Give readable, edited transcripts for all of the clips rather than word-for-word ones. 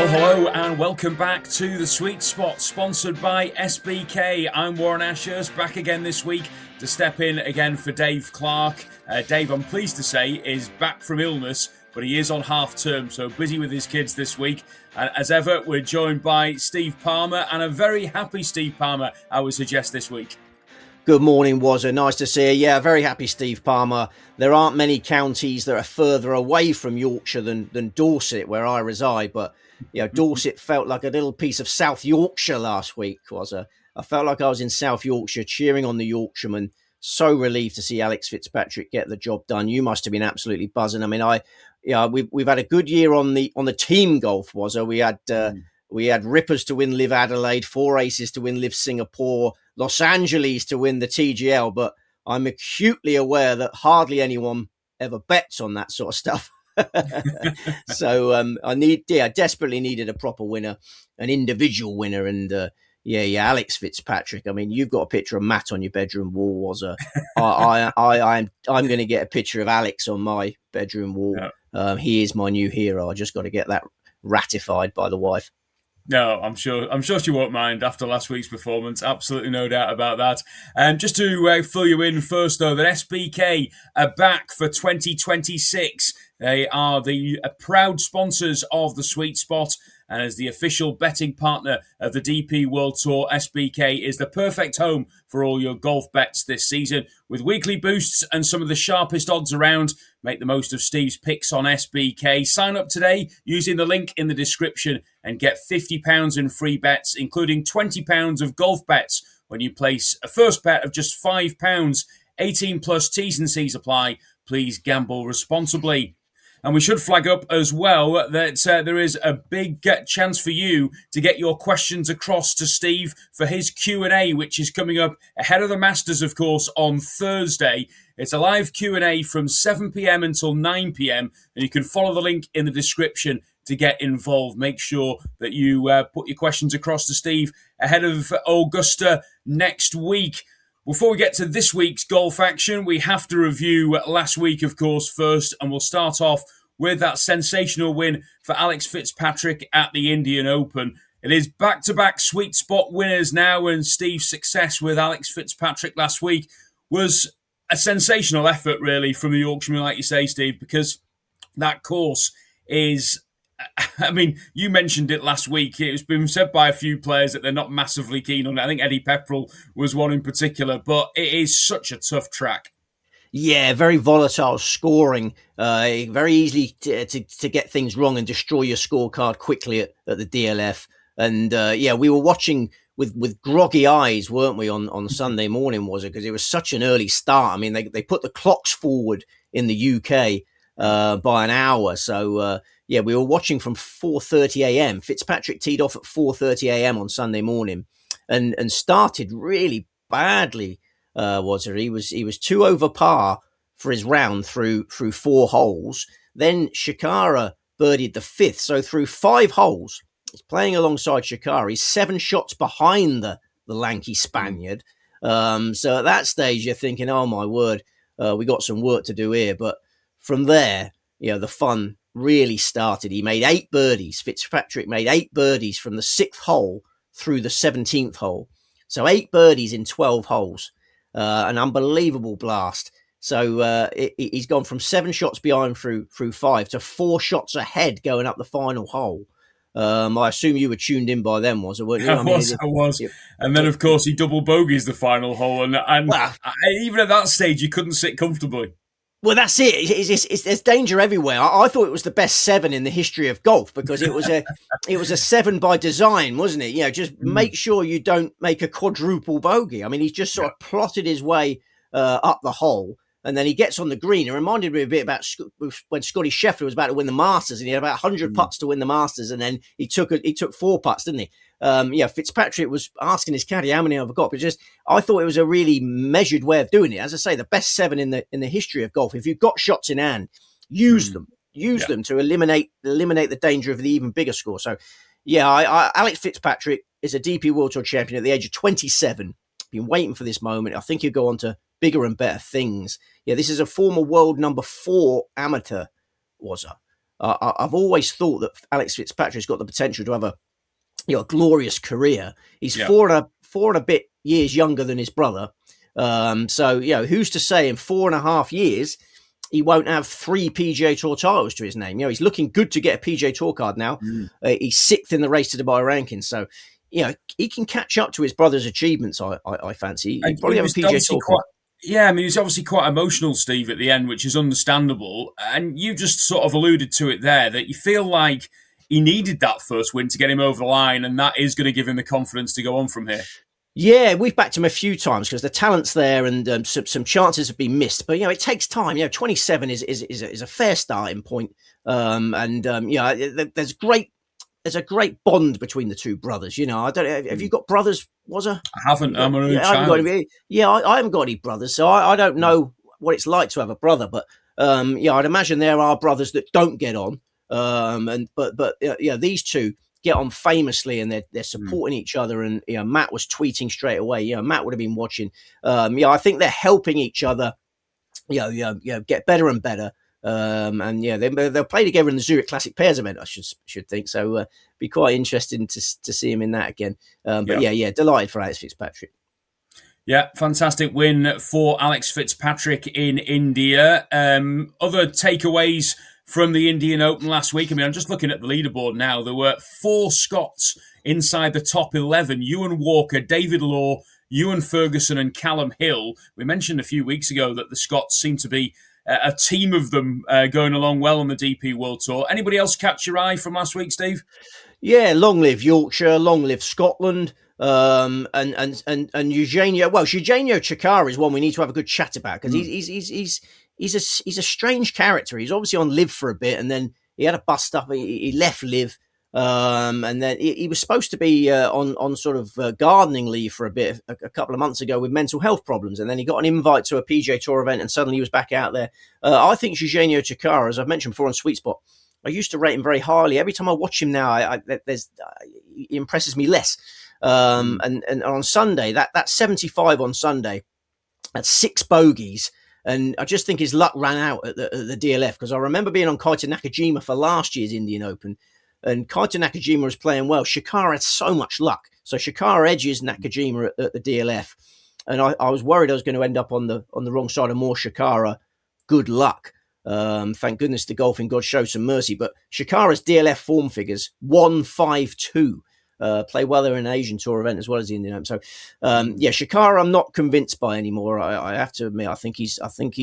Well, hello and welcome back to The Sweet Spot, sponsored by SBK. I'm Warren Ashurst, back again this week to step in again for Dave Clark. Dave, I'm pleased to say, is back from illness, but he is on half term, so busy with his kids this week. And as ever, we're joined by Steve Palmer, and a very happy Steve Palmer, I would suggest, this week. Good morning, Wazza. Nice to see you. Yeah, very happy, Steve Palmer. There aren't many counties that are further away from Yorkshire than Dorset, where I reside, but Dorset felt like a little piece of South Yorkshire last week. I felt like I was in South Yorkshire cheering on the Yorkshiremen. So relieved to see Alex Fitzpatrick get the job done. You must have been absolutely buzzing. I mean, we've had a good year on the team golf. We had Rippers to win Live Adelaide, 4 aces to win Live Singapore, Los Angeles to win the TGL. But I'm acutely aware that hardly anyone ever bets on that sort of stuff. So I desperately needed a proper winner, an individual winner, and Alex Fitzpatrick. I mean, you've got a picture of Matt on your bedroom wall. I'm going to get a picture of Alex on my bedroom wall. Yeah. He is my new hero. I just got to get that ratified by the wife. No, I'm sure she won't mind after last week's performance. Absolutely no doubt about that. Just to fill you in first, though, that SBK are back for 2026. They are the proud sponsors of the Sweet Spot, and as the official betting partner of the DP World Tour, SBK is the perfect home for all your golf bets this season. With weekly boosts and some of the sharpest odds around, make the most of Steve's picks on SBK. Sign up today using the link in the description and get £50 in free bets, including £20 of golf bets when you place a first bet of just £5. 18 plus T's and C's apply. Please gamble responsibly. And we should flag up as well that there is a big chance for you to get your questions across to Steve for his Q&A, which is coming up ahead of the Masters, of course, on Thursday. It's a live Q&A from 7 p.m. until 9 p.m. And you can follow the link in the description to get involved. Make sure that you put your questions across to Steve ahead of Augusta next week. Before we get to this week's golf action, we have to review last week, of course, first, and we'll start off with that sensational win for Alex Fitzpatrick at the Indian Open. It is back-to-back Sweet Spot winners now, and Steve's success with Alex Fitzpatrick last week was a sensational effort, really, from the Yorkshireman, like you say, Steve, because that course is... I mean, you mentioned it last week. It's been said by a few players that they're not massively keen on it. I think Eddie Pepperell was one in particular, but it is such a tough track. Yeah, very volatile scoring. Very easy to get things wrong and destroy your scorecard quickly at the DLF. And we were watching with groggy eyes, weren't we, on Sunday morning, was it? Because it was such an early start. I mean, they put the clocks forward in the UK by an hour. So, we were watching from 4:30 a.m. Fitzpatrick teed off at 4:30 a.m. on Sunday morning and started really badly. He was 2 over par for his round through 4 holes. Then Shakara birdied the 5th. So through 5 holes, he's playing alongside Shakara. He's 7 shots behind the lanky Spaniard. So at that stage, you're thinking, oh my word, we got some work to do here. But from there, the fun really started. He made 8 birdies. Fitzpatrick made 8 birdies from the 6th hole through the 17th hole. So 8 birdies in 12 holes. An unbelievable blast. So he's gone from 7 shots behind through 5 to 4 shots ahead going up the final hole. I assume you were tuned in by then, weren't you? I was. Yeah. And then, of course, he double bogeys the final hole. And even at that stage, you couldn't sit comfortably. Well, that's it. There's danger everywhere. I thought it was the best 7 in the history of golf because it was a 7 by design, wasn't it? Just make sure you don't make a quadruple bogey. I mean, he's just sort of plotted his way up the hole, and then he gets on the green. It reminded me a bit about when Scotty Scheffler was about to win the Masters, and he had about 100 putts to win the Masters, and then he took 4 putts, didn't he? Fitzpatrick was asking his caddy how many I've got, but I thought it was a really measured way of doing it. As I say, the best 7 in the history of golf. If you've got shots in hand, use them. Use them to eliminate the danger of the even bigger score. So, Alex Fitzpatrick is a DP World Tour champion at the age of 27. Been waiting for this moment. I think he'll go on to bigger and better things. Yeah, this is a former world number 4 amateur, I've always thought that Alex Fitzpatrick's got the potential to have a glorious career. He's four and a bit years younger than his brother. So who's to say in 4.5 years he won't have 3 PGA Tour titles to his name? He's looking good to get a PGA Tour card now. He's 6th in the Race to Dubai rankings. So, he can catch up to his brother's achievements, I fancy. He'd probably have a PGA Tour card. Yeah, I mean, he's obviously quite emotional, Steve, at the end, which is understandable. And you just sort of alluded to it there, that you feel like he needed that first win to get him over the line, and that is going to give him the confidence to go on from here. Yeah, we've backed him a few times because the talent's there and some chances have been missed. But, it takes time. 27 is a fair starting point. There's a great bond between the two brothers. I don't. Have you got brothers? I haven't. I'm an only child. I haven't got any brothers, so I don't know what it's like to have a brother. But I'd imagine there are brothers that don't get on. But these two get on famously, and they're supporting each other. And Matt was tweeting straight away. Matt would have been watching. I think they're helping each other. Get better and better. They'll play together in the Zurich Classic Pairs event, I should think. So be quite interesting to see him in that again. Delighted for Alex Fitzpatrick. Yeah, fantastic win for Alex Fitzpatrick in India. Other takeaways from the Indian Open last week. I mean, I'm just looking at the leaderboard now. There were 4 Scots inside the top 11. Ewan Walker, David Law, Ewan Ferguson and Callum Hill. We mentioned a few weeks ago that the Scots seem to be a team of them going along well on the DP World Tour. Anybody else catch your eye from last week, Steve? Yeah, long live Yorkshire, long live Scotland. And Eugenio. Well, Eugenio Chacarra is one we need to have a good chat about because he's a strange character. He's obviously on Live for a bit, and then he had a bust up. He left Live, and then he was supposed to be on sort of gardening leave for a bit a couple of months ago with mental health problems, and then he got an invite to a PGA Tour event, and suddenly he was back out there. I think Eugenio Chacarra, as I've mentioned before on Sweet Spot, I used to rate him very highly. Every time I watch him now, he impresses me less. And on Sunday, that 75 on Sunday, that's 6 bogeys. And I just think his luck ran out at the DLF, because I remember being on Kaito Nakajima for last year's Indian Open, and Kaito Nakajima was playing well. Chacarra had so much luck. So Chacarra edges Nakajima at the DLF. And I was worried I was going to end up on the wrong side of more Chacarra good luck. Thank goodness the golfing god showed some mercy. But Chacarra's DLF form figures 1-5-2. Play well there in an Asian Tour event as well as the Indian Open. So, Chacarra, I'm not convinced by anymore. I have to admit, I think he's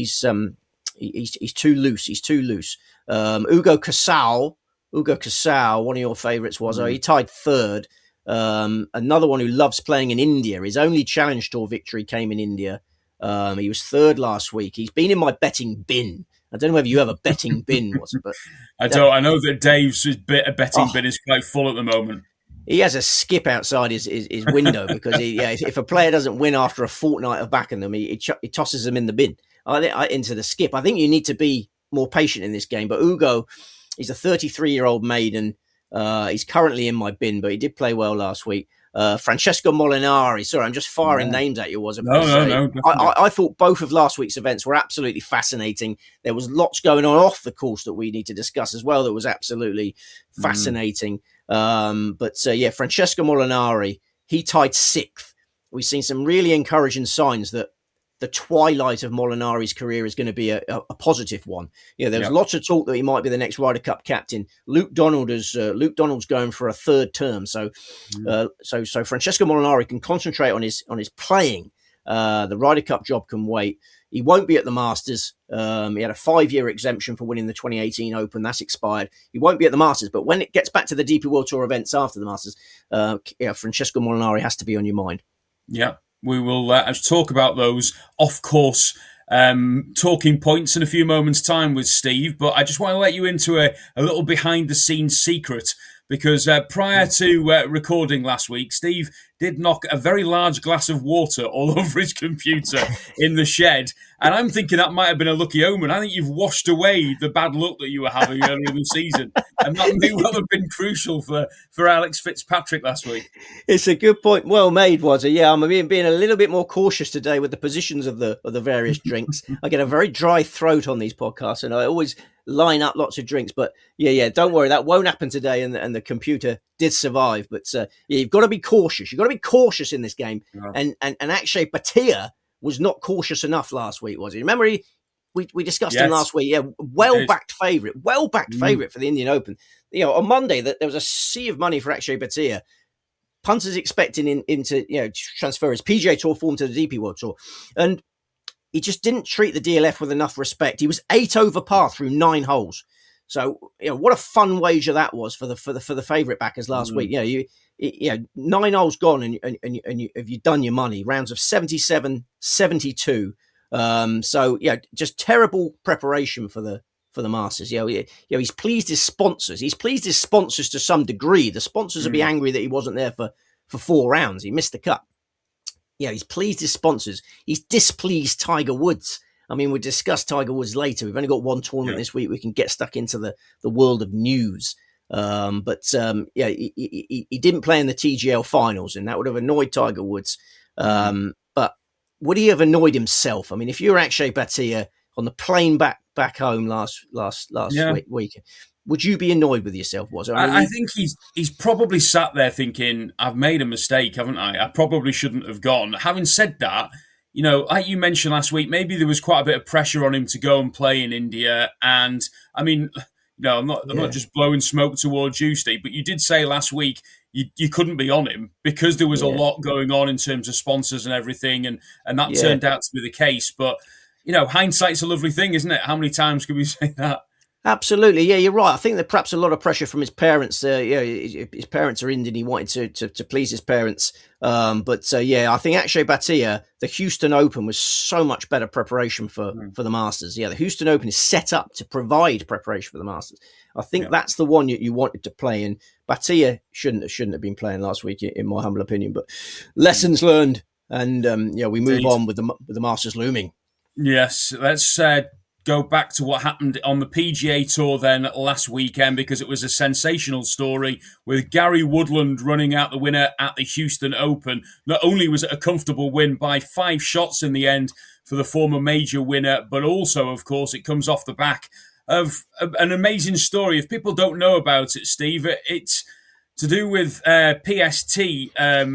too loose. He's too loose. Ugo Casal, one of your favourites was. He tied 3rd. Another one who loves playing in India. His only Challenge Tour victory came in India. He was 3rd last week. He's been in my betting bin. I don't know whether you have a betting bin, but I don't. I know that Dave's betting bin is quite full at the moment. He has a skip outside his window because if a player doesn't win after a fortnight of backing them, he tosses them in the bin, into the skip. I think you need to be more patient in this game. But Ugo, he's a 33-year-old maiden. He's currently in my bin, but he did play well last week. Francesco Molinari. Sorry, I'm just firing names at you. No. I thought both of last week's events were absolutely fascinating. There was lots going on off the course that we need to discuss as well that was absolutely fascinating. Francesco Molinari, he tied 6th. We've seen some really encouraging signs that the twilight of Molinari's career is going to be a positive one. There was lots of talk that he might be the next Ryder Cup captain. Luke Donald's going for a 3rd term. So Francesco Molinari can concentrate on his playing. The Ryder Cup job can wait. He won't be at the Masters. He had a 5-year exemption for winning the 2018 Open. That's expired. He won't be at the Masters. But when it gets back to the DP World Tour events after the Masters, Francesco Molinari has to be on your mind. Yeah, we will talk about those off-course talking points in a few moments' time with Steve. But I just want to let you into a little behind-the-scenes secret, because prior to recording last week, Steve did knock a very large glass of water all over his computer in the shed. And I'm thinking that might have been a lucky omen. I think you've washed away the bad luck that you were having earlier in the season. And that may well have been crucial for Alex Fitzpatrick last week. It's a good point. Well made, Wazza. Yeah, I'm being a little bit more cautious today with the positions of the various drinks. I get a very dry throat on these podcasts, and I always line up lots of drinks. But yeah, don't worry, that won't happen today. And the computer did survive. But you've got to be cautious. You've got to be cautious in this game. Yeah. And Akshay Bhatia was not cautious enough last week, was he? Remember, we discussed him last week. Yeah, well-backed favourite for the Indian Open. On Monday, that there was a sea of money for Akshay Bhatia. Punters expecting him to transfer his PGA Tour form to the DP World Tour, and he just didn't treat the DLF with enough respect. He was 8 over par through 9 holes. So what a fun wager that was for the favourite backers last week. 9 holes gone, and have you done your money? Rounds of 77, 72. Just terrible preparation for the Masters. He's pleased his sponsors. He's pleased his sponsors to some degree. The sponsors will be angry that he wasn't there for 4 rounds. He missed the cut. He's pleased his sponsors. He's displeased Tiger Woods. I mean, we'll discuss Tiger Woods later. We've only got one tournament this week. We can get stuck into the world of news. He didn't play in the TGL finals, and that would have annoyed Tiger Woods. But would he have annoyed himself? I mean, if you're Akshay Bhatia on the plane back home last week, would you be annoyed with yourself? I think he's probably sat there thinking, I've made a mistake, haven't I? I probably shouldn't have gone. Having said that, like you mentioned last week, maybe there was quite a bit of pressure on him to go and play in India. And I mean, I'm not just blowing smoke towards you, Steve, but you did say last week you couldn't be on him because there was a lot going on in terms of sponsors and everything, and that turned out to be the case. But hindsight's a lovely thing, isn't it? How many times can we say that? Absolutely. Yeah, you're right. I think that perhaps a lot of pressure from his parents. His parents are Indian. He wanted to please his parents. I think Akshay Bhatia, the Houston Open was so much better preparation for the Masters. Yeah, the Houston Open is set up to provide preparation for the Masters. I think that's the one you wanted to play, and Bhatia shouldn't have been playing last week, in my humble opinion. But lessons learned, and we move on with the Masters looming. Yes, let's go back to what happened on the PGA Tour then last weekend, because it was a sensational story with Gary Woodland running out the winner at the Houston Open. Not only was it a comfortable win by 5 shots in the end for the former major winner, but also, of course, it comes off the back of an amazing story. If people don't know about it, Steve, it's to do with PTS,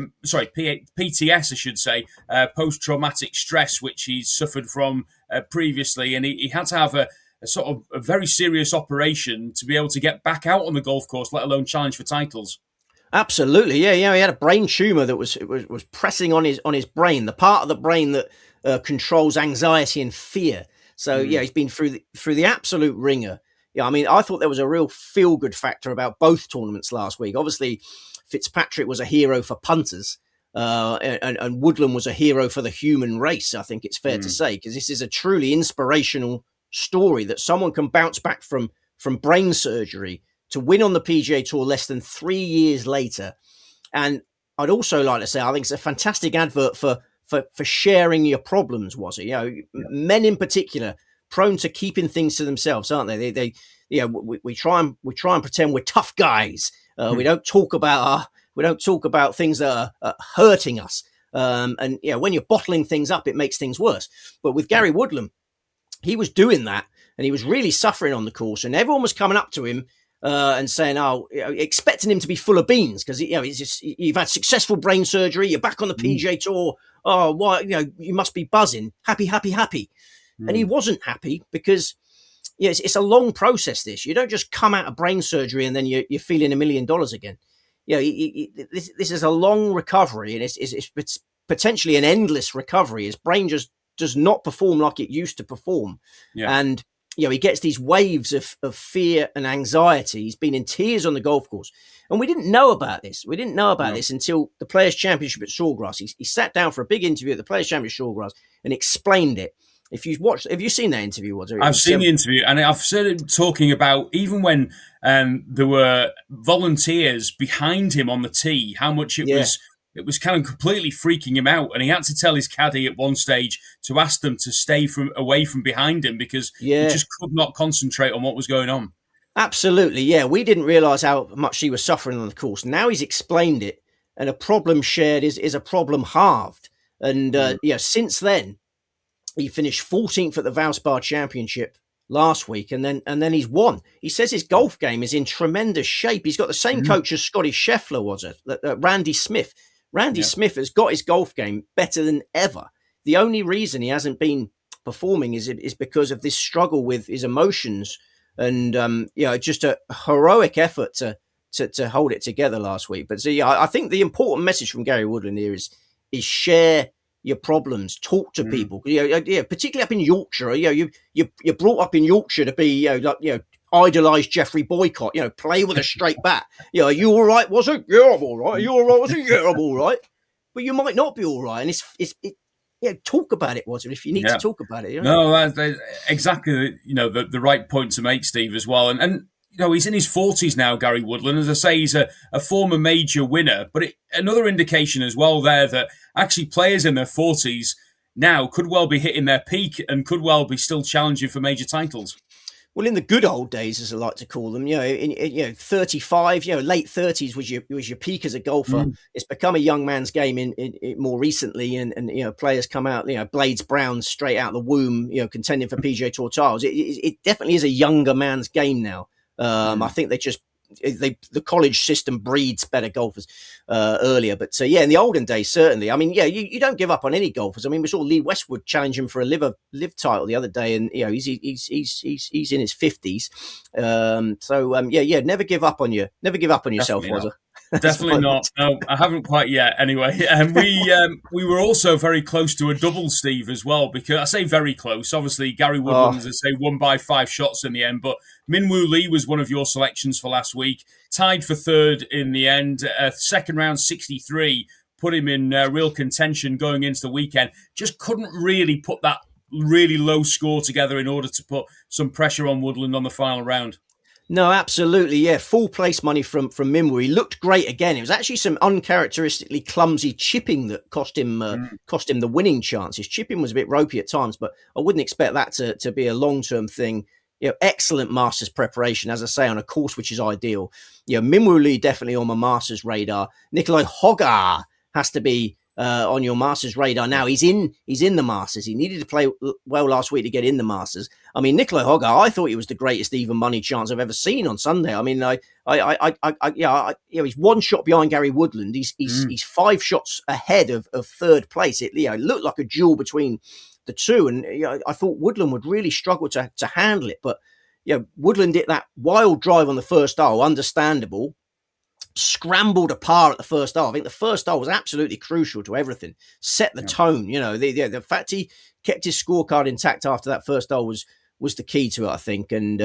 I should say, post-traumatic stress, which he's suffered from previously. And he had to have a sort of a very serious operation to be able to get back out on the golf course, let alone challenge for titles. Absolutely. Yeah. He had a brain tumor that was pressing on his brain, the part of the brain that controls anxiety and fear. So, he's been through the absolute ringer. Yeah, I mean, I thought there was a real feel-good factor about both tournaments last week. Obviously, Fitzpatrick was a hero for punters, and Woodland was a hero for the human race, I think it's fair to say, because this is a truly inspirational story that someone can bounce back from brain surgery to win on the PGA Tour less than 3 years later. And I'd also like to say, I think it's a fantastic advert for sharing your problems, was it? Men in particular, prone to keeping things to themselves, aren't they? We try and pretend we're tough guys. We don't talk about things that are hurting us. When you're bottling things up, it makes things worse. But with Gary Woodland, he was doing that, and he was really suffering on the course, and everyone was coming up to him and saying, expecting him to be full of beans because you've had successful brain surgery, you're back on the PGA Tour. Oh, why? You must be buzzing, happy. And he wasn't happy because it's a long process. This, you don't just come out of brain surgery and then you're feeling $1 million again. This is a long recovery, and it's potentially an endless recovery. His brain just does not perform like it used to perform, and he gets these waves of fear and anxiety. He's been in tears on the golf course, and we didn't know about this. We didn't know about this until the Players' Championship at Sawgrass. He sat down for a big interview at the Players' Championship at Sawgrass and explained it. Have you seen that interview? I've seen the interview, and I've heard him talking about even when there were volunteers behind him on the tee, how much it was it was kind of completely freaking him out, and he had to tell his caddy at one stage to ask them to stay away from behind him because he just could not concentrate on what was going on. Absolutely, yeah. We didn't realise how much he was suffering on the course. Now he's explained it, and a problem shared is a problem halved. And since then, he finished 14th at the Valspar Championship last week, and then he's won. He says his golf game is in tremendous shape. He's got the same coach as Scotty Scheffler was, Randy Smith. Randy Smith has got his golf game better than ever. The only reason he hasn't been performing is because of this struggle with his emotions. And just a heroic effort to hold it together last week. But I think the important message from Gary Woodland here is share your problems, talk to people. Particularly up in Yorkshire. You're brought up in Yorkshire to be idolise Jeffrey Boycott. Play with a straight bat. Are you all right? Was it? Yeah, I'm all right. Are you all right? Was it? Yeah, I'm all right. But you might not be all right, and talk about it, was it? If you need to talk about it. No, that's exactly the right point to make, Steve, as well. And he's in his 40s now, Gary Woodland. As I say, he's a former major winner. But another indication as well there that actually players in their 40s now could well be hitting their peak and could well be still challenging for major titles. Well, in the good old days, as I like to call them, 35, late 30s was your peak as a golfer. It's become a young man's game in more recently, and players come out, Blades Brown straight out the womb, contending for PGA Tour titles. It definitely is a younger man's game now. I think the college system breeds better golfers earlier. But in the olden days, certainly. I mean, you don't give up on any golfers. I mean, we saw Lee Westwood challenge him for a live title the other day, and he's in his 50s. Never give up on you. Never give up on yourself, was it? Definitely not. No, I haven't quite yet. Anyway, and we were also very close to a double, Steve, as well. Because I say very close. Obviously, Gary Woodland, as I say, won by 5 shots in the end. But Minwoo Lee was one of your selections for last week. Tied for third in the end. Second round 63 put him in real contention going into the weekend. Just couldn't really put that really low score together in order to put some pressure on Woodland on the final round. No, absolutely, yeah. Full place money from Minwoo. He looked great again. It was actually some uncharacteristically clumsy chipping that cost him the winning chance. His chipping was a bit ropey at times, but I wouldn't expect that to be a long-term thing. Excellent Masters preparation, as I say, on a course which is ideal. Minwoo Lee definitely on my Masters radar. Nicolai Højgaard has to be on your Masters radar now. He's in the Masters. He needed to play well last week to get in the Masters. I mean, Nicolai Højgaard, I thought he was the greatest even money chance I've ever seen on Sunday. I mean, he's 1 shot behind Gary Woodland. He's 5 shots ahead of third place. It looked like a duel between the two, and I thought Woodland would really struggle to handle it. But Woodland did that wild drive on the first hole, understandable. Scrambled a par at the first hole. I think the first hole was absolutely crucial to everything. Set the tone. The fact he kept his scorecard intact after that first hole was the key to it, I think. And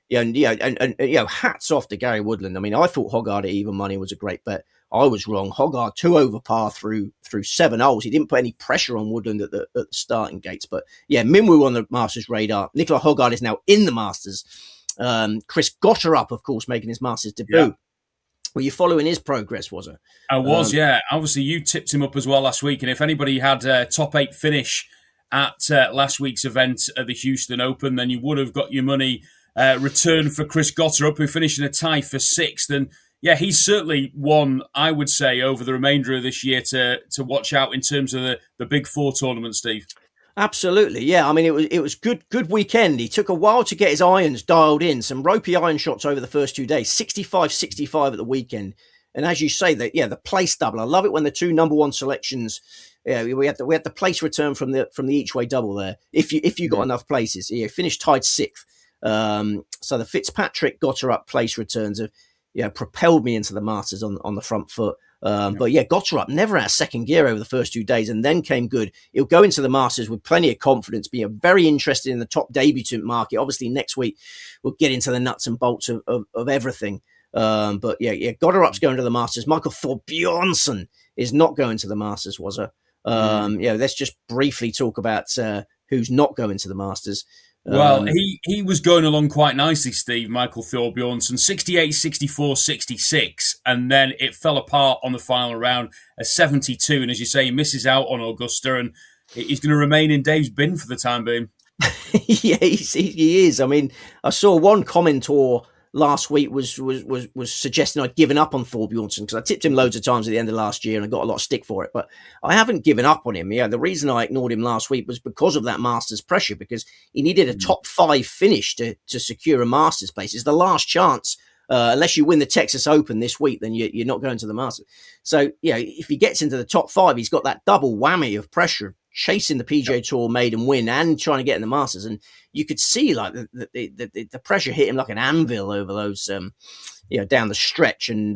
hats off to Gary Woodland. I mean, I thought Højgaard at even money was a great bet. I was wrong. Højgaard 2 over par through 7 holes. He didn't put any pressure on Woodland at the starting gates. But Minwoo on the Masters radar. Nicolai Højgaard is now in the Masters. Chris Gotterup, of course, making his Masters debut. Yeah. Were you following his progress, was it? I was, yeah. Obviously, you tipped him up as well last week. And if anybody had a top 8 finish at last week's event at the Houston Open, then you would have got your money returned for Chris Gotterup, who finished in a tie for 6th. And he's certainly one, I would say, over the remainder of this year to watch out in terms of the Big Four tournament, Steve. Absolutely, yeah. I mean, it was good weekend. He took a while to get his irons dialed in. Some ropey iron shots over the first 2 days. 65-65 at the weekend. And as you say, the place double. I love it when the 2 number 1 selections. Yeah, we had the place return from the each way double there. If you got enough places, finished tied 6th. So the Fitzpatrick Gotterup place returns have propelled me into the Masters on the front foot. But Gotterup never out of second gear over the first 2 days and then came good. He'll go into the Masters with plenty of confidence, being very interested in the top debutant market. Obviously, next week we'll get into the nuts and bolts of everything. Gotterup's going to the Masters. Michael Thorbjornsen is not going to the Masters, was it? Let's just briefly talk about who's not going to the Masters. Well, he was going along quite nicely, Steve, Michael Thorbjornsen, 68, 64, 66, and then it fell apart on the final round at 72. And as you say, he misses out on Augusta, and he's going to remain in Dave's bin for the time being. Yeah, he is. I mean, I saw one commentator last week was suggesting I'd given up on Thorbjornsen because I tipped him loads of times at the end of last year and I got a lot of stick for it. But I haven't given up on him. Yeah, the reason I ignored him last week was because of that Masters pressure, because he needed a top 5 finish to secure a Masters place. It's the last chance. Unless you win the Texas Open this week, then you're not going to the Masters. So, yeah, if he gets into the top 5, he's got that double whammy of pressure, chasing the PGA Tour maiden win and trying to get in the Masters. And you could see like the pressure hit him like an anvil over those, down the stretch. And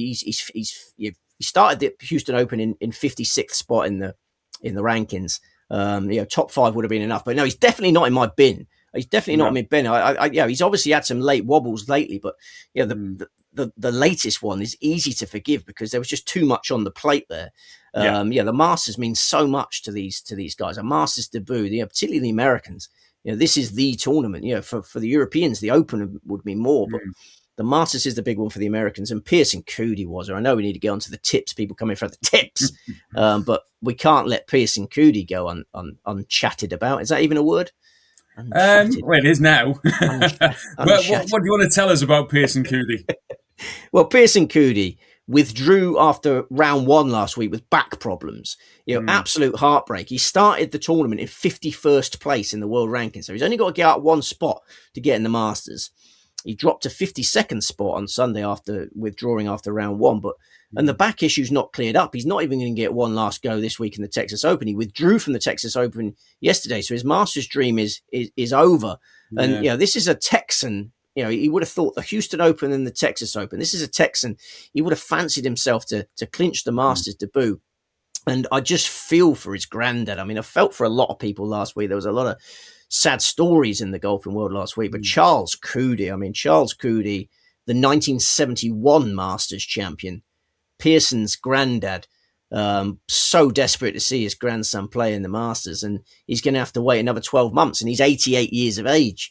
he started the Houston Open in 56th spot in the rankings. Top 5 would have been enough, but no, he's definitely not in my bin. He's definitely not in my bin. He's obviously had some late wobbles lately, but the latest one is easy to forgive because there was just too much on the plate there. The Masters means so much to these guys. A Masters debut, particularly the Americans. This is the tournament. For the Europeans, the Open would mean more, but the Masters is the big one for the Americans. And Pearson Coody was. I know we need to get onto the tips. People coming for the tips, but we can't let Pearson Coody go unchatted about. Is that even a word? Well, it is now. What do you want to tell us about Pearson Coody? Well, Pearson Coody withdrew after round 1 last week with back problems. Absolute heartbreak. He started the tournament in 51st place in the world ranking, so he's only got to get out 1 spot to get in the Masters. He dropped to 52nd spot on Sunday after withdrawing after round 1, and the back issue's not cleared up. He's not even going to get one last go this week in the Texas Open. He withdrew from the Texas Open yesterday, so his Masters dream is over. Yeah. And this is a Texan. He would have thought the Houston Open and the Texas Open. This is a Texan. He would have fancied himself to clinch the Masters debut. And I just feel for his granddad. I mean, I felt for a lot of people last week. There was a lot of sad stories in the golfing world last week. But Charles Coody, the 1971 Masters champion, Pearson's granddad, so desperate to see his grandson play in the Masters. And he's going to have to wait another 12 months. And he's 88 years of age.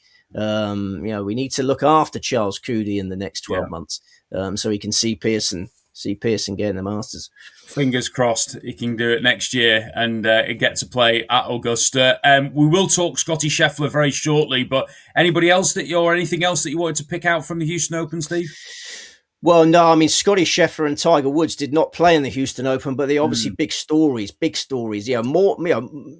We need to look after Charles Coody in the next 12 months, so he can see Pearson getting the Masters. Fingers crossed he can do it next year and get to play at Augusta. We will talk Scottie Scheffler very shortly, but anything else that you wanted to pick out from the Houston Open, Steve? Well, no, I mean, Scottie Scheffler and Tiger Woods did not play in the Houston Open, but they're obviously big stories. Yeah, more, go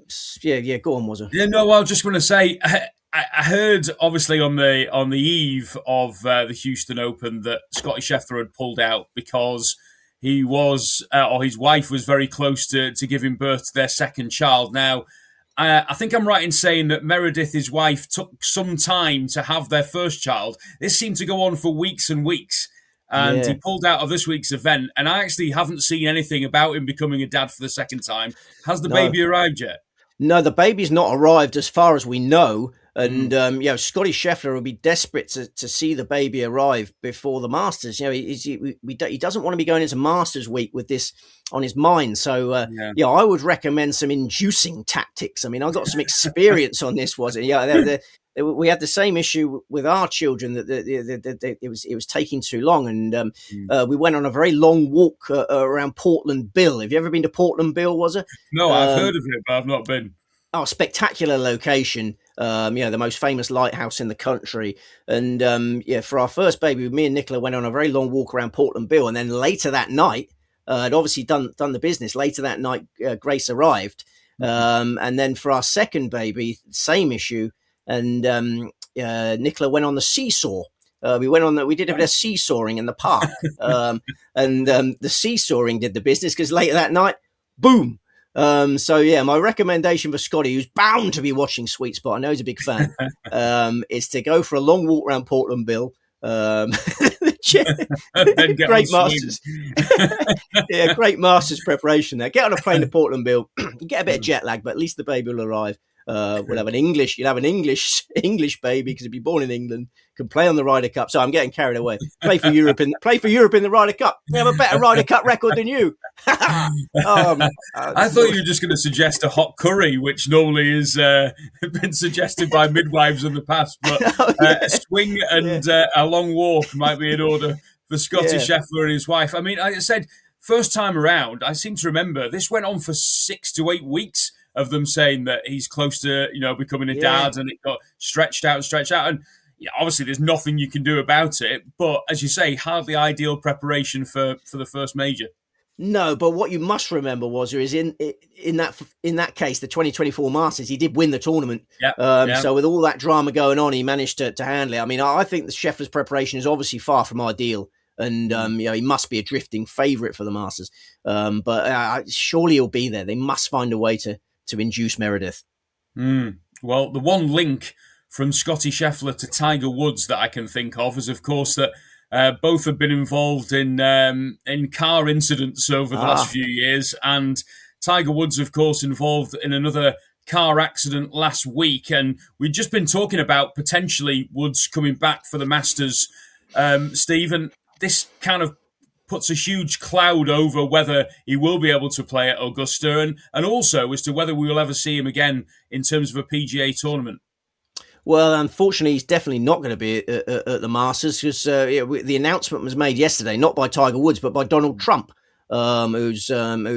on, was it? Yeah, no, I was just going to say, I heard, obviously, on the eve of the Houston Open that Scottie Scheffler had pulled out because he was, or his wife was very close to giving birth to their second child. Now, I think I'm right in saying that Meredith, his wife, took some time to have their first child. This seemed to go on for weeks and weeks. And he pulled out of this week's event. And I actually haven't seen anything about him becoming a dad for the second time. Has the baby arrived yet? No, the baby's not arrived as far as we know. And, Scottie Scheffler will be desperate to see the baby arrive before the Masters. He doesn't want to be going into Masters week with this on his mind. So, I would recommend some inducing tactics. I mean, I got some experience on this, wasn't it? We had the same issue with our children that it was taking too long, and we went on a very long walk around Portland Bill. Have you ever been to Portland Bill? Was it? No, I've heard of it, but I've not been. Oh, spectacular location. The most famous lighthouse in the country. And for our first baby, me and Nicola went on a very long walk around Portland Bill, and then later that night, had obviously done the business. Later that night, Grace arrived, and then for our second baby, same issue. And Nicola went on the seesaw. We did a bit of seesawing in the park, and the seesawing did the business because later that night, boom. My recommendation for Scottie, who's bound to be watching Sweet Spot, I know he's a big fan, is to go for a long walk around Portland Bill. Great Masters. Great Masters preparation there. Get on a plane to Portland Bill. You get a bit of jet lag, but at least the baby will arrive. We'll have an English. You'll have an English baby because he'll be born in England. Can play on the Ryder Cup. So I'm getting carried away. Play for Europe in the Ryder Cup. We have a better Ryder Cup record than you. I thought you were just going to suggest a hot curry, which normally has been suggested by midwives in the past. But a swing and a long walk might be in order for Scotty Scheffler and his wife. I mean, like I said, first time around, I seem to remember this went on for 6 to 8 weeks of them saying that he's close to, becoming a dad, and it got stretched out. And obviously there's nothing you can do about it. But as you say, hardly ideal preparation for the first major. No, but what you must remember is in that case, the 2024 Masters, he did win the tournament. So with all that drama going on, he managed to handle it. I mean, I think the Scheffler's preparation is obviously far from ideal. And, he must be a drifting favourite for the Masters. But surely he'll be there. They must find a way to induce Meredith. Well, the one link from Scotty Scheffler to Tiger Woods that I can think of is, of course, that both have been involved in car incidents over the last few years. And Tiger Woods, of course, involved in another car accident last week. And we've just been talking about potentially Woods coming back for the Masters, Stephen. This kind of puts a huge cloud over whether he will be able to play at Augusta and also as to whether we will ever see him again in terms of a PGA tournament. Well, unfortunately, he's definitely not going to be at the Masters because the announcement was made yesterday, not by Tiger Woods, but by Donald Trump, who's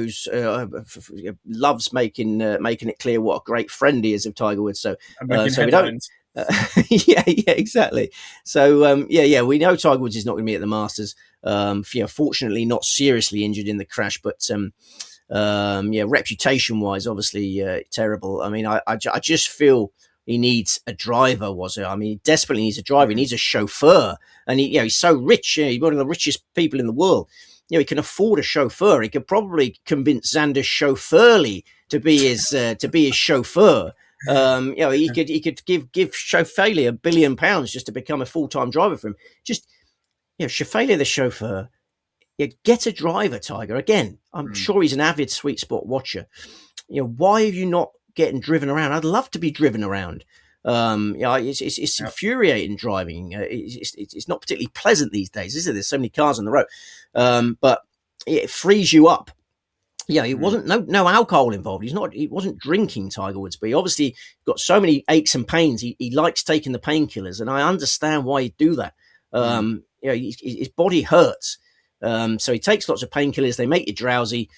loves making it clear what a great friend he is of Tiger Woods. So we don't. Exactly. So, we know Tiger Woods is not going to be at the Masters. Fortunately, not seriously injured in the crash, but reputation-wise, obviously terrible. I mean, I just feel he needs a driver. I mean, he desperately needs a driver. He needs a chauffeur, and he's so rich. He's one of the richest people in the world. He can afford a chauffeur. He could probably convince Xander Schauffele to be his chauffeur. He could give Schauffele £1 billion just to become a full-time driver for him. Just, Schauffele the chauffeur. Get a driver, Tiger. Again, I'm sure he's an avid Sweet Spot watcher. Why are you not getting driven around? I'd love to be driven around. It's infuriating driving. It's not particularly pleasant these days, is it? There's so many cars on the road. But it frees you up. It wasn't no alcohol involved. He wasn't drinking, Tiger Woods, but he obviously got so many aches and pains. He likes taking the painkillers, and I understand why he'd do that. His body hurts. So he takes lots of painkillers. They make you drowsy.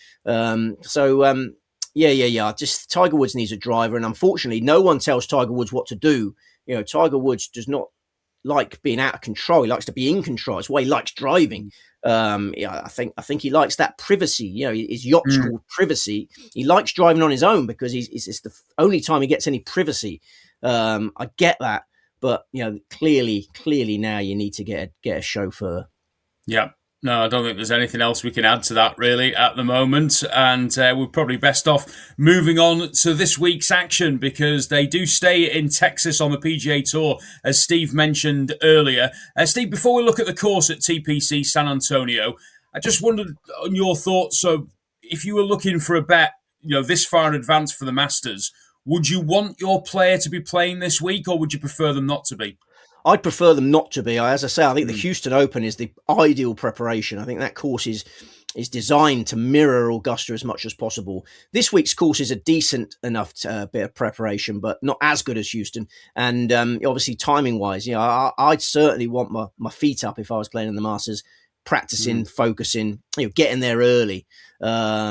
Just Tiger Woods needs a driver, and unfortunately, no one tells Tiger Woods what to do. Tiger Woods does not like being out of control. He likes to be in control. It's why he likes driving. I think he likes that privacy. His yacht's called privacy. He likes driving on his own because it's the only time he gets any privacy. I get that, but clearly now you need to get a chauffeur. Yeah. No, I don't think there's anything else we can add to that really at the moment. And we're probably best off moving on to this week's action because they do stay in Texas on the PGA Tour, as Steve mentioned earlier. Steve, before we look at the course at TPC San Antonio, I just wondered on your thoughts. So if you were looking for a bet, this far in advance for the Masters, would you want your player to be playing this week or would you prefer them not to be? I'd prefer them not to be. As I say, I think the Houston Open is the ideal preparation. I think that course is designed to mirror Augusta as much as possible. This week's course is a decent enough bit of preparation, but not as good as Houston. And obviously, timing-wise, I'd certainly want my feet up if I was playing in the Masters, practicing, focusing, getting there early. So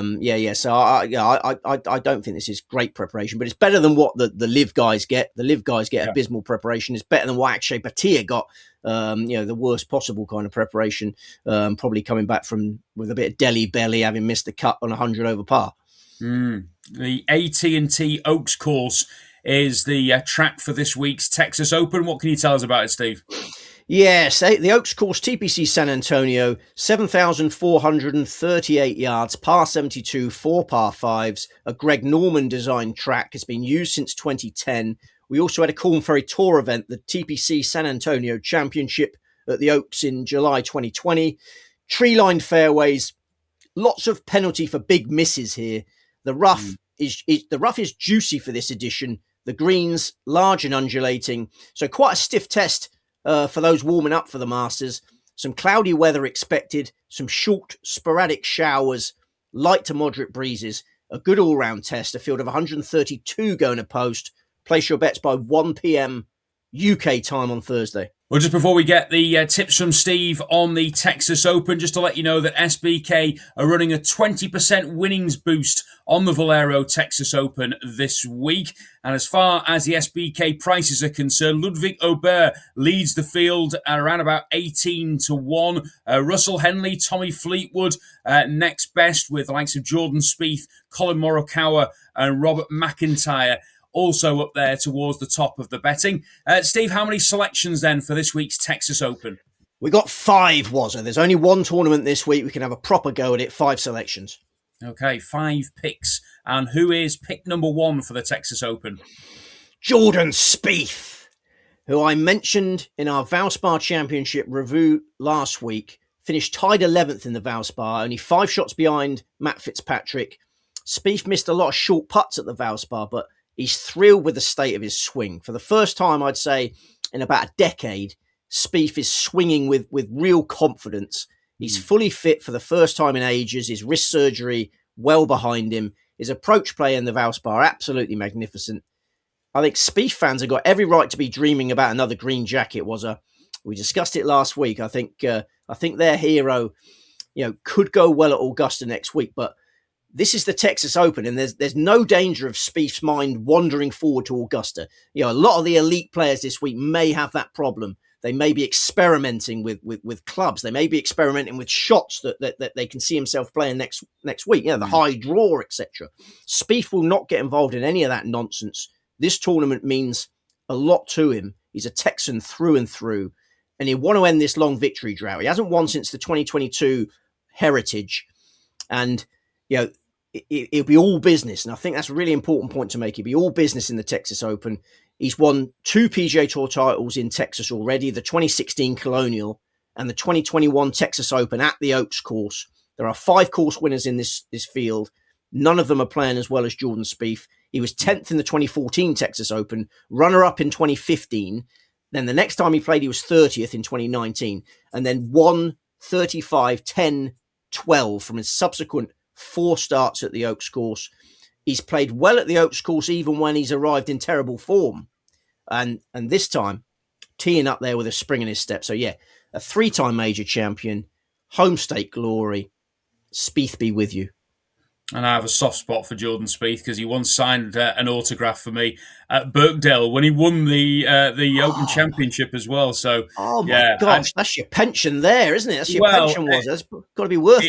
I don't think this is great preparation, but it's better than what the live guys get. The live guys get abysmal preparation. It's better than what Akshay Bhatia got. The worst possible kind of preparation. Probably coming back with a bit of Delhi belly, having missed the cut on 100 over par. The AT&T Oaks course is the track for this week's Texas Open. What can you tell us about it, Steve? Yes, the Oaks course, TPC San Antonio, 7,438 yards, par 72, 4 par 5s, a Greg Norman designed track. It's been used since 2010. We also had a Korn Ferry Tour event, the TPC San Antonio Championship at the Oaks in July 2020. Tree-lined fairways, lots of penalty for big misses here. The rough is juicy for this edition. The greens, large and undulating. So quite a stiff test for those warming up for the Masters. Some cloudy weather expected, some short, sporadic showers, light to moderate breezes. A good all-round test, a field of 132 going to post. Place your bets by 1 p.m. UK time on Thursday. Well, just before we get the tips from Steve on the Texas Open, just to let you know that SBK are running a 20% winnings boost on the Valero Texas Open this week. And as far as the SBK prices are concerned, Ludwig Aubert leads the field at around about 18-1. Russell Henley, Tommy Fleetwood next best, with the likes of Jordan Spieth, Colin Morikawa and Robert McIntyre also up there towards the top of the betting. Steve, how many selections then for this week's Texas Open? We got 5, Wazza. There's only one tournament this week. We can have a proper go at it. 5 selections. Okay, 5 picks. And who is pick number 1 for the Texas Open? Jordan Spieth, who I mentioned in our Valspar Championship review last week, finished tied 11th in the Valspar, only 5 shots behind Matt Fitzpatrick. Spieth missed a lot of short putts at the Valspar, but he's thrilled with the state of his swing. For the first time, I'd say, in about a decade, Spieth is swinging with real confidence. He's fully fit for the first time in ages. His wrist surgery well behind him. His approach play in the Valspar, absolutely magnificent. I think Spieth fans have got every right to be dreaming about another green jacket. We discussed it last week. I think their hero, could go well at Augusta next week, but this is the Texas Open, and there's no danger of Spieth's mind wandering forward to Augusta. A lot of the elite players this week may have that problem. They may be experimenting with clubs. They may be experimenting with shots that they can see himself playing next week. The high draw, etc. Spieth will not get involved in any of that nonsense. This tournament means a lot to him. He's a Texan through and through, and he'll want to end this long victory drought. He hasn't won since the 2022 Heritage, and it'll be all business. And I think that's a really important point to make. It'll be all business in the Texas Open. He's won 2 PGA Tour titles in Texas already, the 2016 Colonial and the 2021 Texas Open at the Oaks course. There are 5 course winners in this field. None of them are playing as well as Jordan Spieth. He was 10th in the 2014 Texas Open, runner-up in 2015. Then the next time he played, he was 30th in 2019, and then won 35, 10, 12 from his subsequent 4 starts at the Oaks course. He's played well at the Oaks course even when he's arrived in terrible form. And this time, teeing up there with a spring in his step. So yeah, a 3-time major champion, home state glory. Spieth be with you. And I have a soft spot for Jordan Spieth because he once signed an autograph for me at Birkdale when he won the Open Championship as well. So, my gosh, that's your pension there, isn't it? That's your pension was. That's got to be worth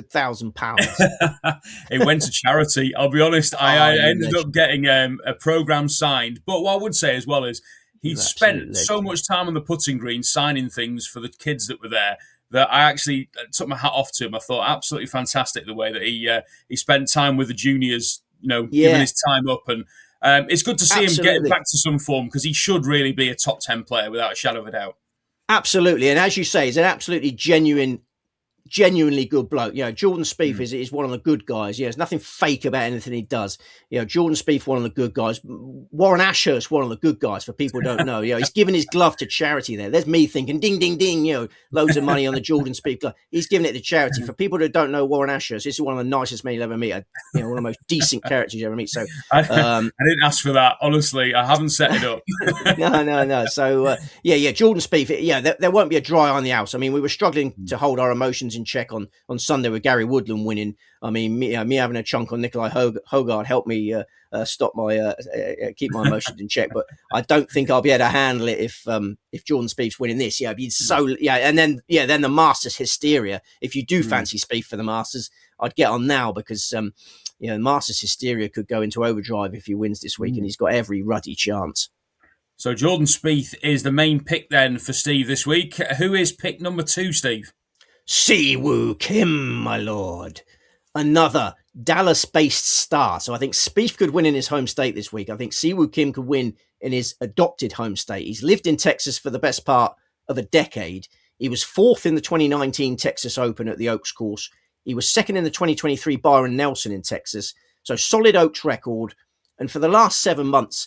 £200,000. It went to charity. I'll be honest. I ended up getting a program signed. But what I would say as well is he'd spent so much time on the putting green signing things for the kids that were there, that I actually took my hat off to him. I thought absolutely fantastic the way that he spent time with the juniors, giving his time up. And it's good to see him getting back to some form because he should really be a top 10 player without a shadow of a doubt. Absolutely. And as you say, he's an absolutely genuinely good bloke. Jordan Spieth is one of the good guys. There's nothing fake about anything he does. Jordan Spieth, one of the good guys. Warren Ashurst, one of the good guys, for people who don't know. He's given his glove to charity there. There's me thinking, ding, ding, ding, loads of money on the Jordan Spieth glove. He's giving it to charity. For people who don't know Warren Ashurst, this is one of the nicest men you'll ever meet. One of the most decent characters you ever meet. So I didn't ask for that, honestly. I haven't set it up. No. So, Jordan Spieth, there won't be a dry eye on the house. I mean, we were struggling to hold our emotions in check on Sunday with Gary Woodland winning. I mean, me having a chunk on Nikolai Hogard helped me stop my keep my emotions in check. But I don't think I'll be able to handle it if Jordan Spieth's winning this. And then the Masters hysteria. If you do fancy Spieth for the Masters, I'd get on now because Masters hysteria could go into overdrive if he wins this week, and he's got every ruddy chance. So Jordan Spieth is the main pick then for Steve this week. Who is pick number 2, Steve? Siwoo Kim, my lord. Another Dallas-based star. So I think Spieth could win in his home state this week. I think Siwoo Kim could win in his adopted home state. He's lived in Texas for the best part of a decade. He was 4th in the 2019 Texas Open at the Oaks course. He was 2nd in the 2023 Byron Nelson in Texas. So solid Oaks record. And for the last 7 months,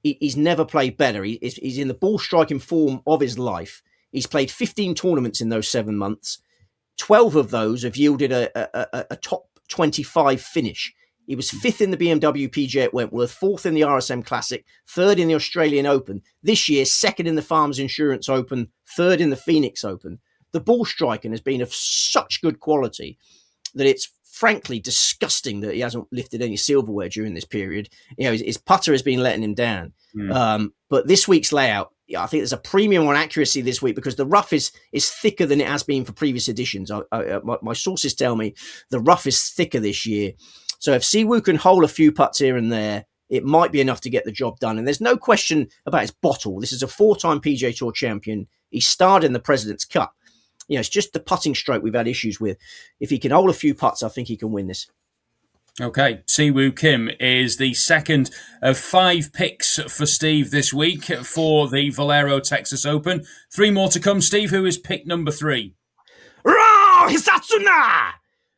he's never played better. He's in the ball striking form of his life. He's played 15 tournaments in those 7 months. 12 of those have yielded a top 25 finish. He was 5th in the BMW PGA at Wentworth, 4th in the RSM Classic, 3rd in the Australian Open. This year, 2nd in the Farmers Insurance Open, 3rd in the Phoenix Open. The ball striking has been of such good quality that it's frankly disgusting that he hasn't lifted any silverware during this period. His putter has been letting him down. But this week's layout, I think there's a premium on accuracy this week because the rough is thicker than it has been for previous editions. My sources tell me the rough is thicker this year. So if Siwoo can hole a few putts here and there, it might be enough to get the job done. And there's no question about his bottle. This is a 4-time PGA Tour champion. He starred in the President's Cup. It's just the putting stroke we've had issues with. If he can hole a few putts, I think he can win this. Okay, Siwoo Kim is the second of 5 picks for Steve this week for the Valero Texas Open. 3 more to come. Steve, who is pick number 3? Ryo Hisatsuna!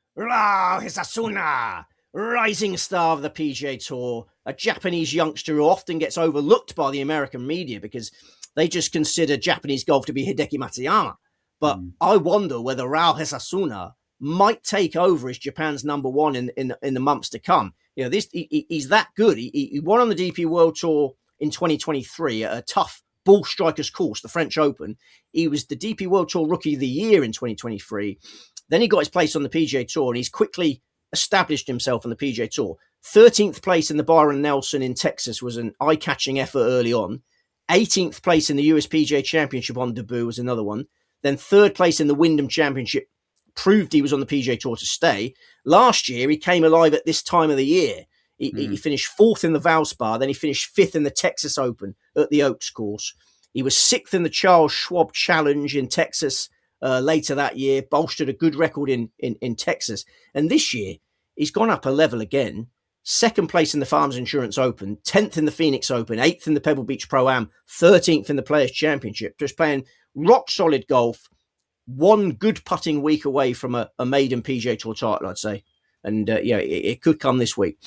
Ryo Hisatsuna! Rising star of the PGA Tour, a Japanese youngster who often gets overlooked by the American media because they just consider Japanese golf to be Hideki Matsuyama. But I wonder whether Ryo Hisatsuna might take over as Japan's number 1 in the months to come. He's that good. He won on the DP World Tour in 2023 at a tough ball strikers course, the French Open. He was the DP World Tour Rookie of the Year in 2023. Then he got his place on the PGA Tour, and he's quickly established himself on the PGA Tour. 13th place in the Byron Nelson in Texas was an eye-catching effort early on. 18th place in the US PGA Championship on debut was another one. Then 3rd place in the Wyndham Championship proved he was on the PGA Tour to stay. Last year, he came alive at this time of the year. He finished 4th in the Valspar, then he finished 5th in the Texas Open at the Oaks course. He was 6th in the Charles Schwab Challenge in Texas later that year, bolstered a good record in Texas. And this year, he's gone up a level again. 2nd place in the Farmers Insurance Open, 10th in the Phoenix Open, 8th in the Pebble Beach Pro-Am, 13th in the Players' Championship. Just playing rock-solid golf. 1 good putting week away from a maiden PGA Tour title, I'd say. And, it could come this week.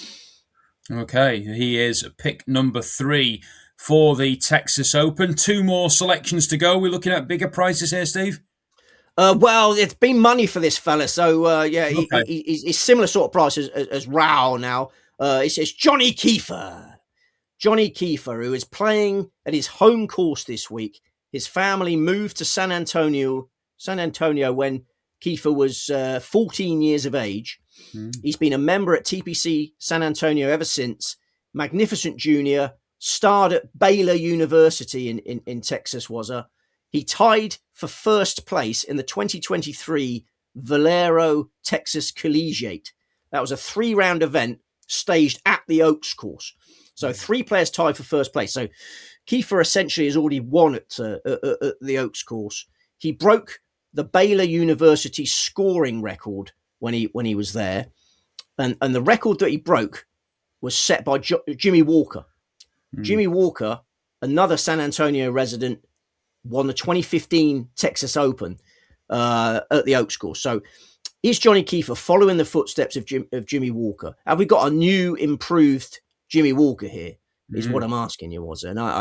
Okay, he is pick number 3 for the Texas Open. 2 more selections to go. We're looking at bigger prices here, Steve? Well, it's been money for this fella. So, okay. He's similar sort of price as Rao now. It's Johnny Kiefer. Johnny Kiefer, who is playing at his home course this week. His family moved to San Antonio when Kiefer was 14 years of age. He's been a member at TPC San Antonio ever since. Magnificent junior, starred at Baylor University in Texas, he tied for 1st place in the 2023 Valero Texas Collegiate. That was a 3-round event staged at the Oaks course. So 3 players tied for 1st place. So Kiefer essentially has already won at the Oaks course. He broke the Baylor University scoring record when he was there. And the record that he broke was set by Jimmy Walker. Jimmy Walker, another San Antonio resident, won the 2015 Texas Open at the Oaks course. So is Johnny Kiefer following the footsteps of Jimmy Walker? Have we got a new, improved Jimmy Walker here? Is what I'm asking you, was it? And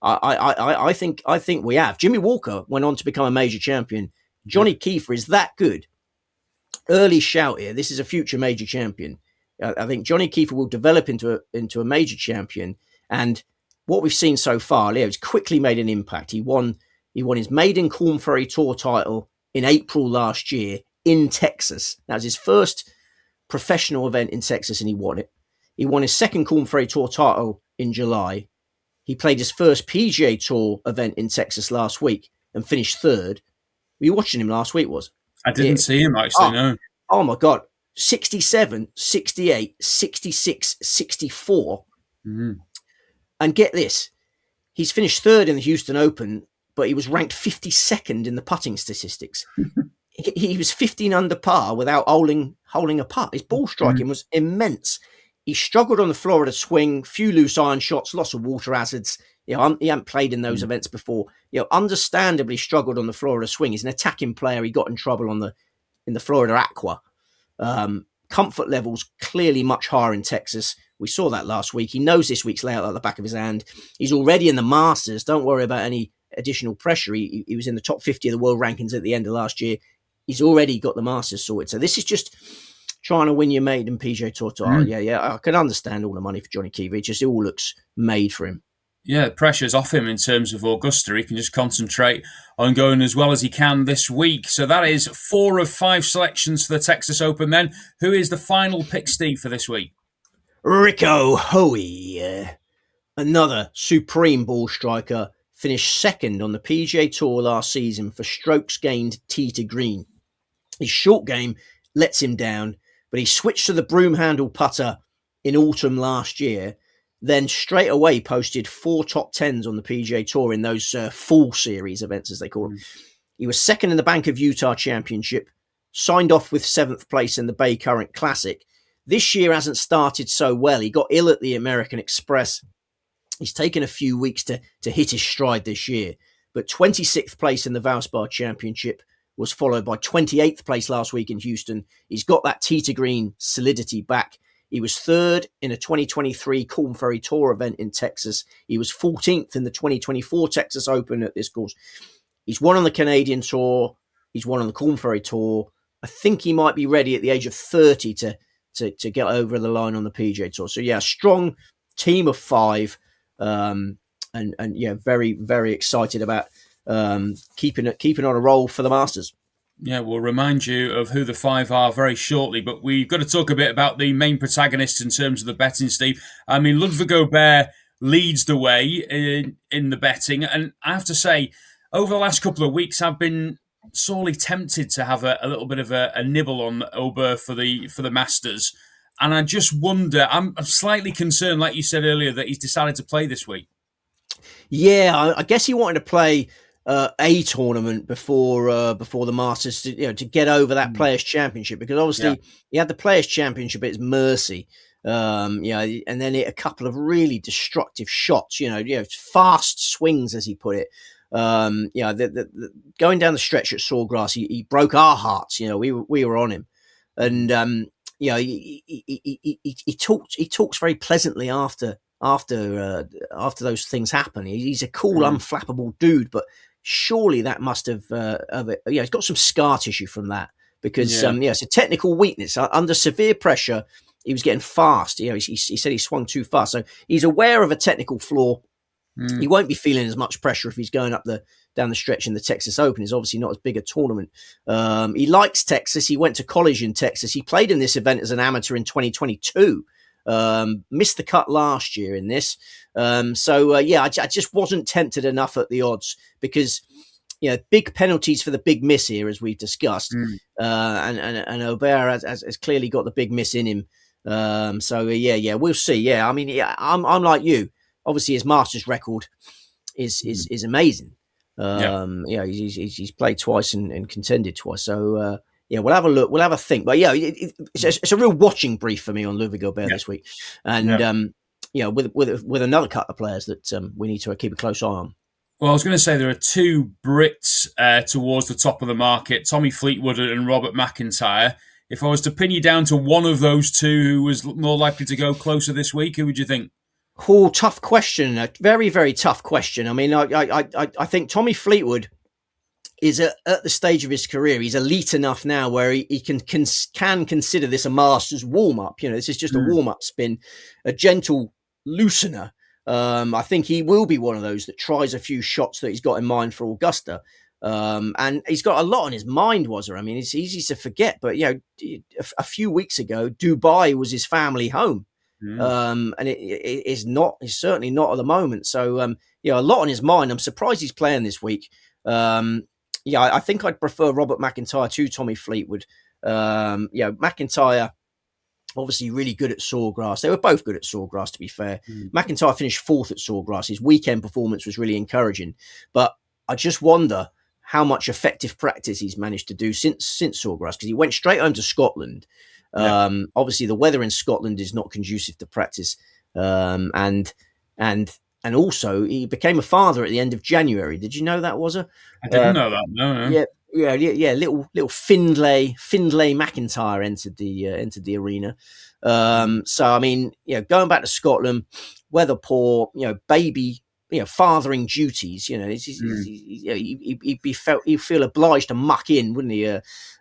I think we have. Jimmy Walker went on to become a major champion. Johnny Kiefer is that good. Early shout here. This is a future major champion. I think Johnny Kiefer will develop into a major champion. And what we've seen so far, Leo's quickly made an impact. He won his maiden Korn Ferry Tour title in April last year in Texas. That was his first professional event in Texas, and he won it. He won his 2nd Korn Ferry Tour title in July. He played his first PGA Tour event in Texas last week and finished 3rd. Were you watching him last week, I didn't see him, actually, no. Oh, my God. 67, 68, 66, 64. And get this. He's finished 3rd in the Houston Open, but he was ranked 52nd in the putting statistics. He was 15 under par without holding a putt. His ball striking was immense. He struggled on the Florida swing, few loose iron shots, lots of water hazards. He hadn't played in those events before. Understandably struggled on the Florida swing. He's an attacking player. He got in trouble in the Florida Aqua. Comfort levels clearly much higher in Texas We saw that last week. He knows this week's layout at the back of his hand. He's already in the Masters. Don't worry about any additional pressure. He was in the top 50 of the world rankings at the end of last year. He's already got the Masters sorted. So this is just trying to win your maiden PGA Tour title. Yeah. I can understand all the money for Johnny Keefe. It all looks made for him. Yeah, pressure's off him in terms of Augusta. He can just concentrate on going as well as he can this week. So that is 4 of 5 selections for the Texas Open then. Who is the final pick, Steve, for this week? Rico Hoey, another supreme ball striker, finished second on the PGA Tour last season for strokes gained tee to green. His short game lets him down, but he switched to the broom handle putter in autumn last year, then straight away posted 4 top 10s on the PGA Tour in those fall series events, as they call them. He was second in the Bank of Utah Championship, signed off with 7th place in the Bay Current Classic. This year hasn't started so well. He got ill at the American Express. He's taken a few weeks to hit his stride this year, but 26th place in the Valspar Championship was followed by 28th place last week in Houston. He's got that tee to green solidity back. He was 3rd in a 2023 Korn Ferry Tour event in Texas. He was 14th in the 2024 Texas Open at this course. He's won on the Canadian Tour. He's won on the Korn Ferry Tour. I think he might be ready at the age of 30 to get over the line on the PGA Tour. So yeah, strong team of 5, and yeah, very, very excited about keeping on a roll for the Masters. Yeah, we'll remind you of who the 5 are very shortly, but we've got to talk a bit about the main protagonists in terms of the betting, Steve. I mean, Ludwig Gobert leads the way in the betting, and I have to say, over the last couple of weeks, I've been sorely tempted to have a little bit of a nibble on Ober for the Masters, and I just wonder, I'm slightly concerned, like you said earlier, that he's decided to play this week. Yeah, I guess he wanted to play a tournament before the Masters to get over that Players Championship, because obviously he had the Players Championship at his mercy, and then hit a couple of really destructive shots, fast swings, as he put it. Going down the stretch at Sawgrass, he broke our hearts. We were on him, and he talks very pleasantly after those things happen. He's a cool, unflappable dude, but surely that must have he's got some scar tissue from that, because it's a technical weakness. Under severe pressure, he was getting fast. He said he swung too fast, so he's aware of a technical flaw. He won't be feeling as much pressure if he's going down the stretch in the Texas Open. It's obviously not as big a tournament. He likes Texas. He went to college in Texas. He played in this event as an amateur in 2022. Missed the cut last year in this. I just wasn't tempted enough at the odds, because big penalties for the big miss here, as we've discussed. And Aubert has clearly got the big miss in him. We'll see. Yeah, I mean, I'm like you. Obviously, his Masters record is amazing. He's played twice and contended twice. So we'll have a look. We'll have a think. But it's a real watching brief for me on Ludwig Gobert this week, and with another couple of players that we need to keep a close eye on. Well, I was going to say there are 2 Brits towards the top of the market: Tommy Fleetwood and Robert McIntyre. If I was to pin you down to one of those 2 who was more likely to go closer this week, who would you think? Oh, tough question. A very, very tough question. I mean, I think Tommy Fleetwood is at the stage of his career. He's elite enough now where he can consider this a Masters warm-up. This is just a warm-up spin, a gentle loosener. I think he will be one of those that tries a few shots that he's got in mind for Augusta. And he's got a lot on his mind, I mean, it's easy to forget, but, a few weeks ago, Dubai was his family home. And it's certainly not at the moment. So, a lot on his mind. I'm surprised he's playing this week. I think I'd prefer Robert McIntyre to Tommy Fleetwood. McIntyre, obviously really good at Sawgrass. They were both good at Sawgrass, to be fair. McIntyre finished 4th at Sawgrass. His weekend performance was really encouraging. But I just wonder how much effective practice he's managed to do since Sawgrass, because he went straight home to Scotland. Obviously, the weather in Scotland is not conducive to practice, and also he became a father at the end of January. Did you know that, was it? I didn't know that. No. Yeah, Little Findlay McIntyre entered the arena. So I mean, going back to Scotland, weather poor, baby, fathering duties. He'd feel obliged to muck in, wouldn't he?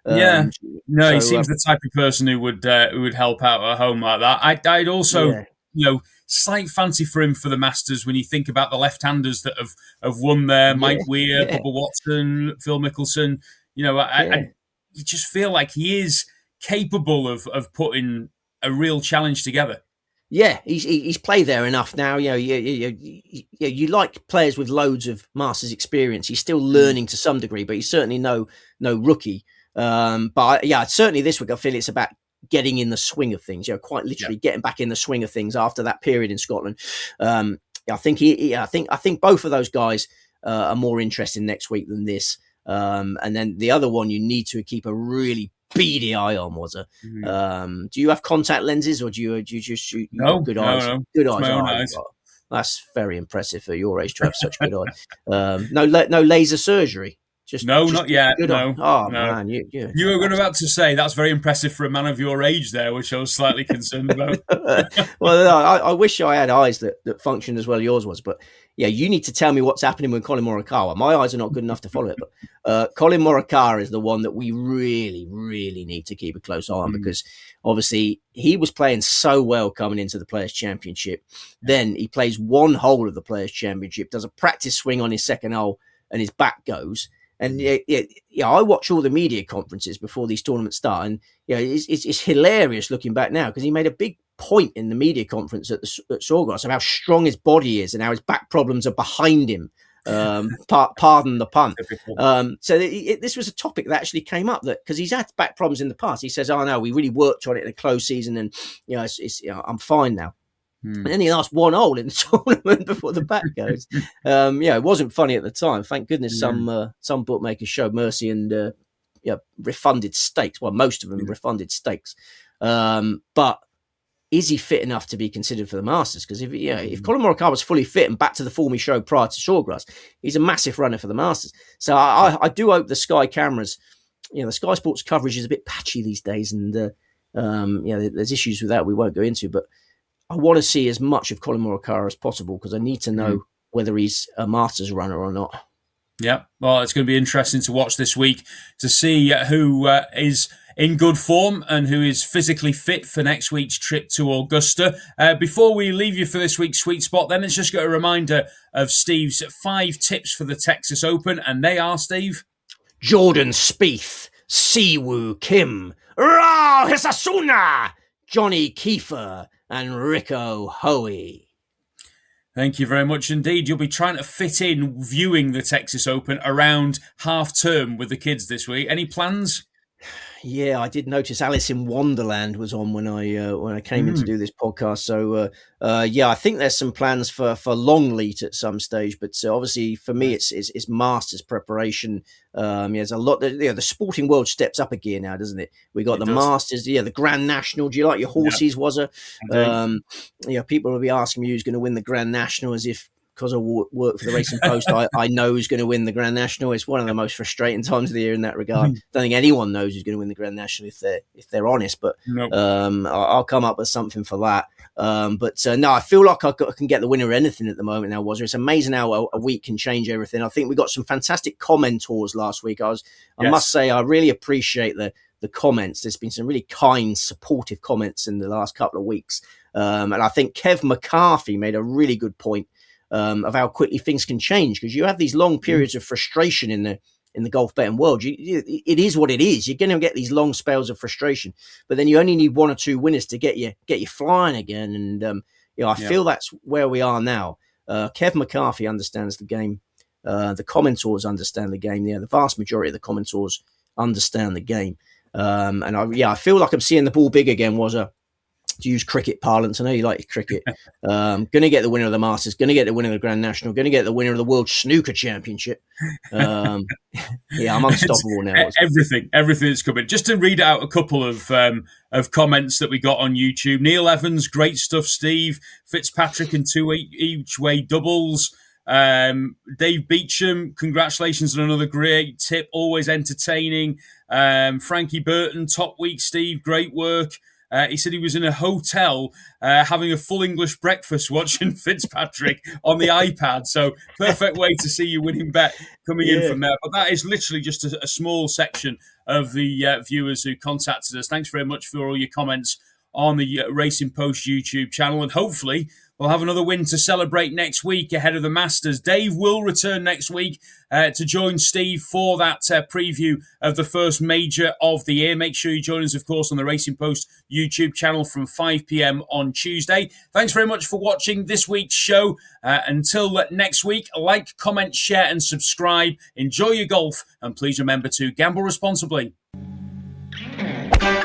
He seems the type of person who would help out at home like that. I'd also, slight fancy for him for the Masters when you think about the left-handers that have won there: Mike Weir, Bubba Watson, Phil Mickelson. I just feel like he is capable of putting a real challenge together. Yeah, he's played there enough now. You like players with loads of Masters experience. He's still learning to some degree, but he's certainly no rookie. But certainly this week I feel it's about getting in the swing of things. Quite literally getting back in the swing of things after that period in Scotland. I think both of those guys are more interesting next week than this. And then the other one you need to keep a really beady eye on was do you have contact lenses or do you just shoot good eyes? No. Good eyes. That's very impressive for your age to have such good eyes. No laser surgery. Not yet. No. Oh no. Man, you were going about to say that's very impressive for a man of your age there, which I was slightly concerned about. Well, I wish I had eyes that functioned as well as yours was, but you need to tell me what's happening with Colin Morikawa. My eyes are not good enough to follow it, but Colin Morikawa is the one that we really, really need to keep a close eye on because obviously he was playing so well coming into the Players' Championship. Then he plays one hole of the Players' Championship, does a practice swing on his second hole, and his back goes. And I watch all the media conferences before these tournaments start, and it's hilarious looking back now because he made a big point in the media conference at Sawgrass of how strong his body is and how his back problems are behind him. Pardon the pun. So this was a topic that actually came up that because he's had back problems in the past. He says, "Oh no, we really worked on it in a close season, and I'm fine now." And then he lost one hole in the tournament before the back goes. It wasn't funny at the time. Thank goodness some bookmakers showed mercy and refunded stakes. Well, most of them refunded stakes. But is he fit enough to be considered for the Masters? Because if Colin Morikawa was fully fit and back to the form he showed prior to Sawgrass, he's a massive runner for the Masters. So I do hope the Sky cameras, the Sky Sports coverage is a bit patchy these days, and there's issues with that we won't go into, but I want to see as much of Colin Morikawa as possible because I need to know whether he's a Masters runner or not. Yeah, well, it's going to be interesting to watch this week to see who is in good form and who is physically fit for next week's trip to Augusta. Before we leave you for this week's Sweet Spot, then let's just get a reminder of Steve's 5 tips for the Texas Open, and they are, Steve? Jordan Spieth, Siwoo Kim, Ra Hisasuna, Johnny Kiefer, and Rico Hoey. Thank you very much indeed. You'll be trying to fit in viewing the Texas Open around half term with the kids this week. Any plans? Yeah, I did notice Alice in Wonderland was on when I came in to do this podcast. So I think there's some plans for Longleat at some stage. But obviously for me, it's Masters preparation. There's a lot. The sporting world steps up a gear now, doesn't it? We got the Masters, the Grand National. Do you like your horses? Was it? People will be asking me who's going to win the Grand National as if. Because I work for the Racing Post, I know who's going to win the Grand National. It's one of the most frustrating times of the year in that regard. Don't think anyone knows who's going to win the Grand National if they're honest. But I'll come up with something for that. I feel like I can get the winner of anything at the moment now. It's amazing how a week can change everything. I think we got some fantastic commentors last week. I must say I really appreciate the comments. There's been some really kind, supportive comments in the last couple of weeks, and I think Kev McCarthy made a really good point. Of how quickly things can change because you have these long periods of frustration in the golf betting world. It is what it is. You're going to get these long spells of frustration, but then you only need 1 or 2 winners to get you flying again. And I feel that's where we are now. Kev McCarthy understands the game. The commentors understand the game. The vast majority of the commentors understand the game. I feel like I'm seeing the ball big again. To use cricket parlance, I know you like your cricket. Going to get the winner of the Masters, going to get the winner of the Grand National, going to get the winner of the World Snooker Championship. I'm unstoppable now. Everything that's coming. Just to read out a couple of comments that we got on YouTube. Neil Evans, great stuff, Steve. Fitzpatrick and 2 each way doubles. Dave Beecham, congratulations on another great tip, always entertaining. Frankie Burton, top week, Steve, great work. He said he was in a hotel having a full English breakfast watching Fitzpatrick on the iPad. So perfect way to see you winning bet coming in from there. But that is literally just a small section of the viewers who contacted us. Thanks very much for all your comments on the Racing Post YouTube channel. And hopefully we'll have another win to celebrate next week ahead of the Masters. Dave will return next week to join Steve for that preview of the first major of the year. Make sure you join us, of course, on the Racing Post YouTube channel from 5 p.m. on Tuesday. Thanks very much for watching this week's show. Until next week, like, comment, share and subscribe. Enjoy your golf and please remember to gamble responsibly.